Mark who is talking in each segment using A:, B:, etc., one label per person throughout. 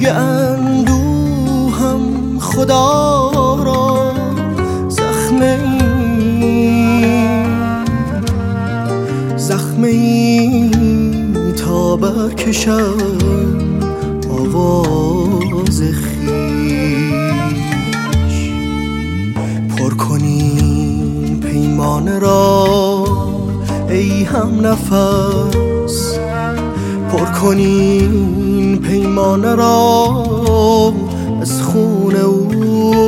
A: رنگ اندوهم خدا را زخمه ای تا برکشم آواز خویش. پر کنین پیمانه را ای هم نفس، پر کنین پیمانه را از خون او.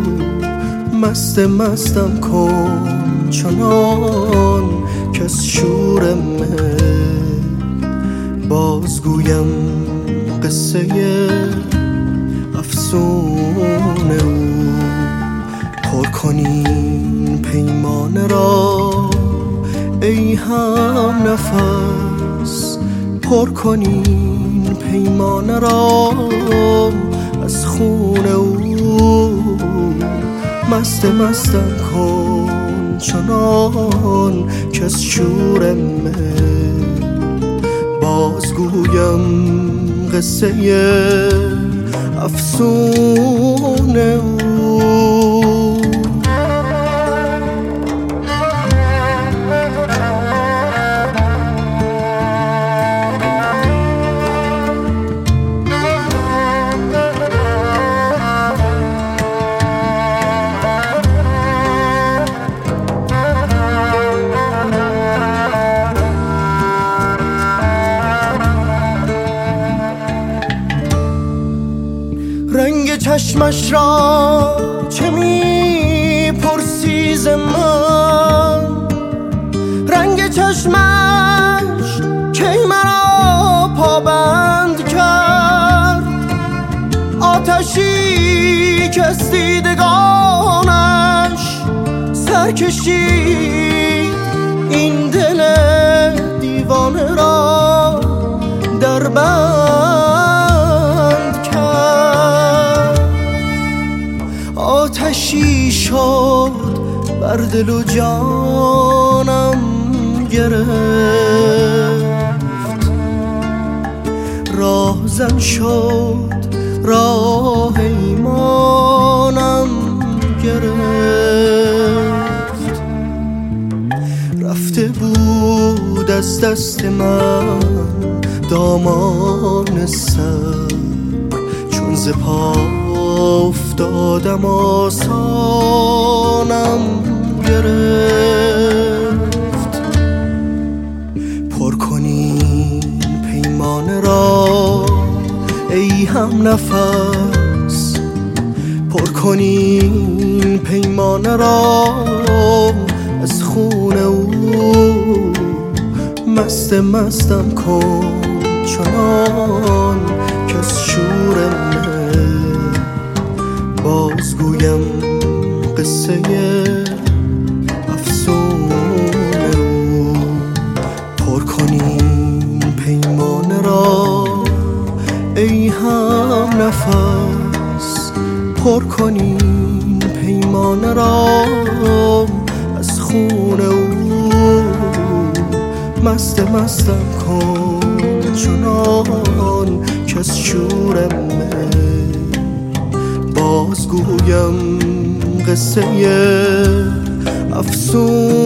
A: مستم کن چنان که از شور مهر بازگویم قصه افسون او. پر کنین پیمانه را ای هم نفس، پر کنین پیمانه را از خون او. مستم کن چنان که از شور مهر بازگویم قصه افسون او. رنگ چشمش را چه می‌پرسی ز من؟ رنگ چشمش کی مرا پابند کرد؟ آتشی که از دیدگانش سر کشید این دل دیوانه را در بند کرد. آتشی شد بر دل و جانم گرفت، راهزن شد راه ایمانم گرفت. رفته بود از دست من دامان سر، چون ز پا افتادم آسانم گرفت. پر کنین پیمانه را ای هم نفس، پر کنین پیمانه را از خون او. مستم کن چنان که از شور مهر بازگویم قصه افسون او. پر کنین پیمانه را ای هم نفس، پر کنین پیمانه را از خون او. مستم کن چنان که از شور مهر بازگویم قصه افسون